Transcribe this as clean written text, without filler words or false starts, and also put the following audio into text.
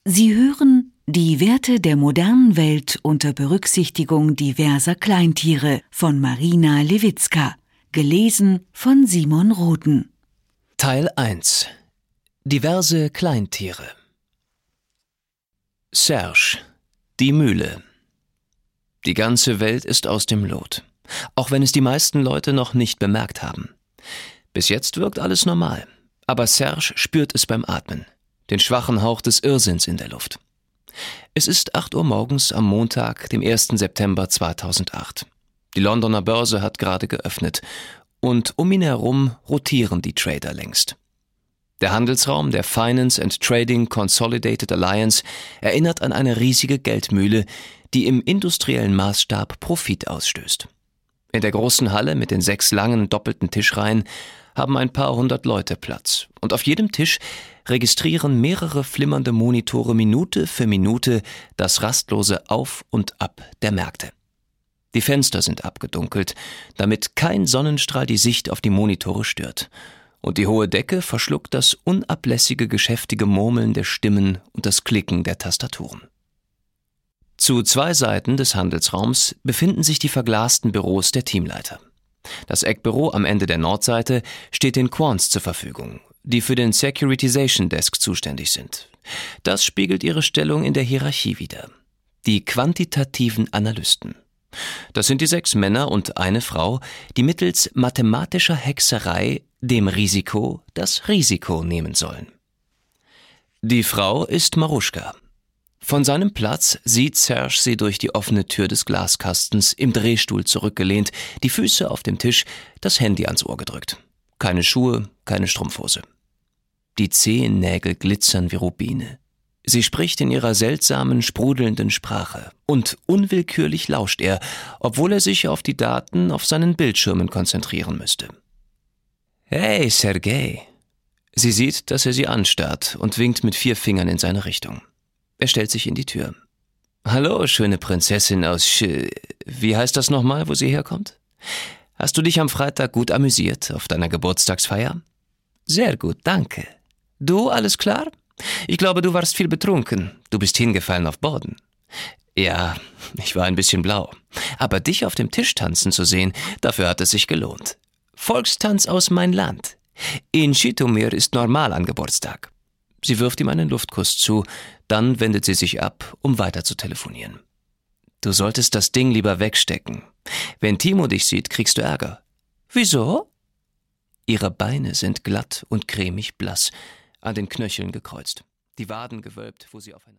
Sie hören Die Werte der modernen Welt unter Berücksichtigung diverser Kleintiere von Marina Lewitzka, gelesen von Simon Rothen. Teil 1: Diverse Kleintiere. Serge, die Mühle. Die ganze Welt ist aus dem Lot, auch wenn es die meisten Leute noch nicht bemerkt haben. Bis jetzt wirkt alles normal, aber Serge spürt es beim Atmen, den schwachen Hauch des Irrsinns in der Luft. Es ist 8 Uhr morgens am Montag, dem 1. September 2008. Die Londoner Börse hat gerade geöffnet und um ihn herum rotieren die Trader längst. Der Handelsraum der Finance and Trading Consolidated Alliance erinnert an eine riesige Geldmühle, die im industriellen Maßstab Profit ausstößt. In der großen Halle mit den 6 langen doppelten Tischreihen haben ein paar hundert Leute Platz und auf jedem Tisch registrieren mehrere flimmernde Monitore Minute für Minute das rastlose Auf und Ab der Märkte. Die Fenster sind abgedunkelt, damit kein Sonnenstrahl die Sicht auf die Monitore stört, und die hohe Decke verschluckt das unablässige geschäftige Murmeln der Stimmen und das Klicken der Tastaturen. Zu 2 Seiten des Handelsraums befinden sich die verglasten Büros der Teamleiter. Das Eckbüro am Ende der Nordseite steht den Quants zur Verfügung, die für den Securitization Desk zuständig sind. Das spiegelt ihre Stellung in der Hierarchie wider. Die quantitativen Analysten. Das sind die 6 Männer und eine Frau, die mittels mathematischer Hexerei dem Risiko das Risiko nehmen sollen. Die Frau ist Maruschka. Von seinem Platz sieht Serge sie durch die offene Tür des Glaskastens im Drehstuhl zurückgelehnt, die Füße auf dem Tisch, das Handy ans Ohr gedrückt. Keine Schuhe, keine Strumpfhose. Die Zehennägel glitzern wie Rubine. Sie spricht in ihrer seltsamen, sprudelnden Sprache und unwillkürlich lauscht er, obwohl er sich auf die Daten auf seinen Bildschirmen konzentrieren müsste. »Hey, Sergei!« Sie sieht, dass er sie anstarrt und winkt mit 4 Fingern in seine Richtung. Er stellt sich in die Tür. »Hallo, schöne Prinzessin aus wie heißt das nochmal, wo sie herkommt? Hast du dich am Freitag gut amüsiert auf deiner Geburtstagsfeier?« »Sehr gut, danke. Du, alles klar? Ich glaube, du warst viel betrunken. Du bist hingefallen auf Boden.« »Ja, ich war ein bisschen blau. Aber dich auf dem Tisch tanzen zu sehen, dafür hat es sich gelohnt. Volkstanz aus mein Land. In Schitomir ist normal an Geburtstag.« Sie wirft ihm einen Luftkuss zu, dann wendet sie sich ab, um weiter zu telefonieren. »Du solltest das Ding lieber wegstecken. Wenn Timo dich sieht, kriegst du Ärger.« »Wieso?« Ihre Beine sind glatt und cremig blass, an den Knöcheln gekreuzt, die Waden gewölbt, wo sie aufeinander